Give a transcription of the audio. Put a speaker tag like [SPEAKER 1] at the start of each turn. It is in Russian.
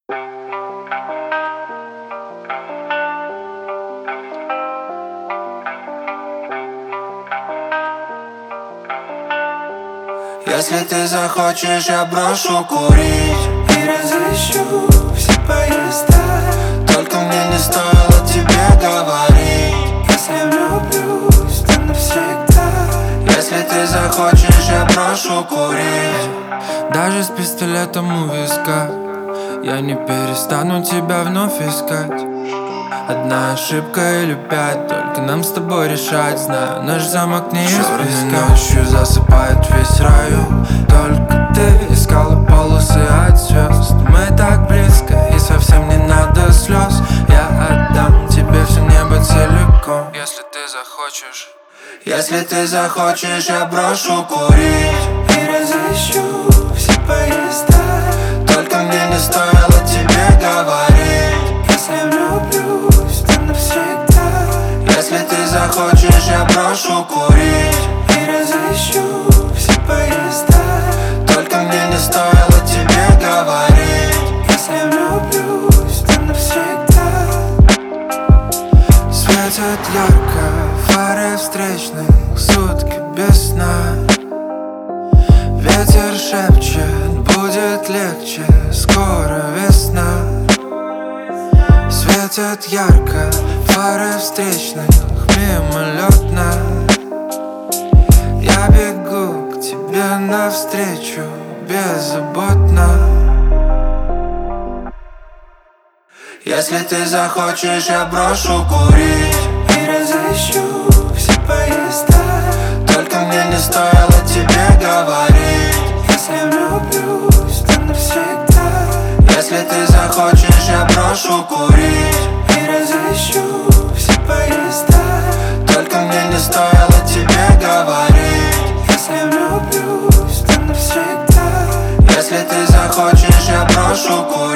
[SPEAKER 1] Если ты захочешь, я брошу курить
[SPEAKER 2] и разыщу все поезда.
[SPEAKER 1] Только мне не стоило тебе говорить.
[SPEAKER 2] Если влюблюсь, то навсегда.
[SPEAKER 1] Если ты захочешь, я брошу курить.
[SPEAKER 3] Даже с пистолетом у виска я не перестану тебя вновь искать. Одна ошибка или 5, только нам с тобой решать. Знаю, наш замок не из песка. Ночью засыпает весь район. Только ты искала полосы от звезд. Мы так близко и совсем не надо слез. Я отдам тебе все небо целиком, если ты захочешь.
[SPEAKER 1] Если ты захочешь, я брошу курить
[SPEAKER 2] и разыщу все поезда.
[SPEAKER 1] Только мне не стоило тебе говорить.
[SPEAKER 2] Если влюблюсь, то навсегда.
[SPEAKER 1] Если ты захочешь, я брошу курить
[SPEAKER 2] и разыщу все поезда.
[SPEAKER 1] Только мне не стоило тебе говорить.
[SPEAKER 2] Если влюблюсь, то навсегда.
[SPEAKER 3] Светят ярко фары встречных, сутки без сна. Ветер шепчет, будет легче, скоро весна. Светят ярко фары встречных, мимолетно. Я бегу к тебе навстречу, беззаботно.
[SPEAKER 1] Если ты захочешь, я брошу курить
[SPEAKER 2] и разыщу все поезда.
[SPEAKER 1] Только мне не стоило тебе говорить.
[SPEAKER 2] Если влюблюсь, то навсегда.
[SPEAKER 1] Если ты захочешь, я брошу курить
[SPEAKER 2] и разыщу все поезда.
[SPEAKER 1] Только мне не стоило тебе говорить.
[SPEAKER 2] Если влюблюсь, то навсегда.
[SPEAKER 1] Если ты захочешь, я брошу курить.